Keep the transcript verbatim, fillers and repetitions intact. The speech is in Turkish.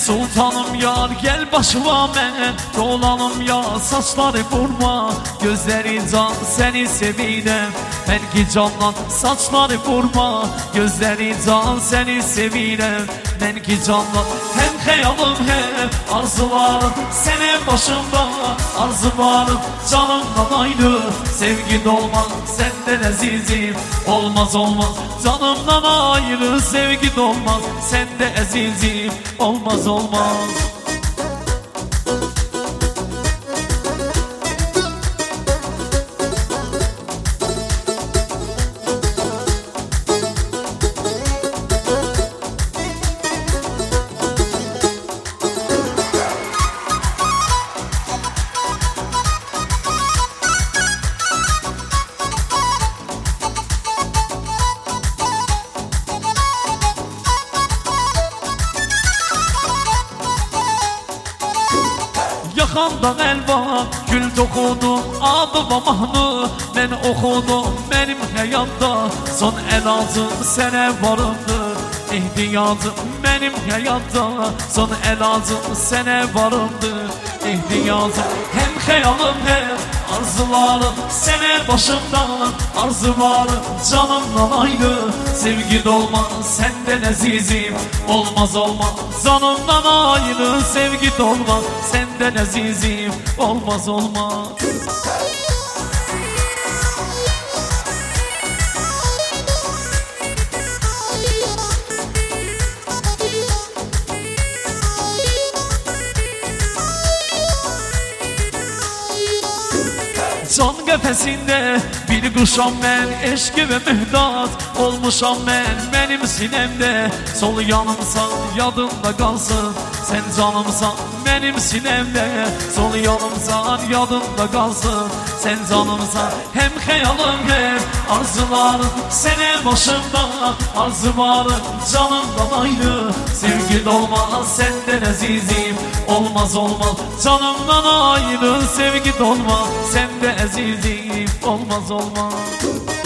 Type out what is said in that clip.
sultanım yar gel başıma ben dolanım ya saçları vurma gözleri can seni sevilem ben ki canlan saçları vurma gözleri can seni sevilem ben ki canlan hem hayalım hem arzularım senin başımda arzularım canımdan aynı sevgi dolmaz senden azizim olmaz olmaz canımdan ayrı sevgi dolmaz sende azizim olmaz olmaz. Yakandan elva gül dokudum adıma mahnu ben okudum benim hayatta son en altı sene varımdır ihtiyacım benim hayatta son en altı sene varımdır ihtiyacım hem hayalım hem arzularım senin başımdan arzularım canımdan aynı sevgi dolmaz senden azizim olmaz olmaz canımdan aynı sevgi dolmaz senden azizim olmaz olmaz. Can kefesinde bir kuşam ben eşki ve mühdat olmuşam ben benim sinemde sol yanımsan yadımda kalsın sen canımsan benim sinemde sol yanımsan yadımda kalsın sen canımsan hem hayalım hem arzularım senin başımda arzularım canımdan aynı sevgi dolmaz senden azizim olmaz olmaz canımdan aynı sevgi dolmaz sende azizim olmaz olmaz.